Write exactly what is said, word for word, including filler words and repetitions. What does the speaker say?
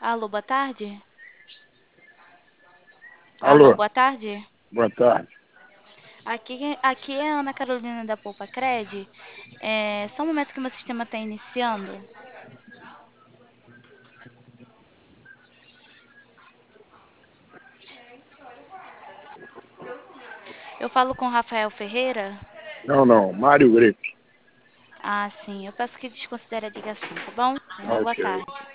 Alô, boa tarde? Alô, Alô, boa tarde? boa tarde. Aqui, aqui é a Ana Carolina da Poupa Cred. É só um momento que meu sistema está iniciando. Eu falo com o Rafael Ferreira? Não, não, Mário Greco. Ah, sim. Eu peço que desconsidere a ligação, tá bom? Tenha uma boa Ok. tarde.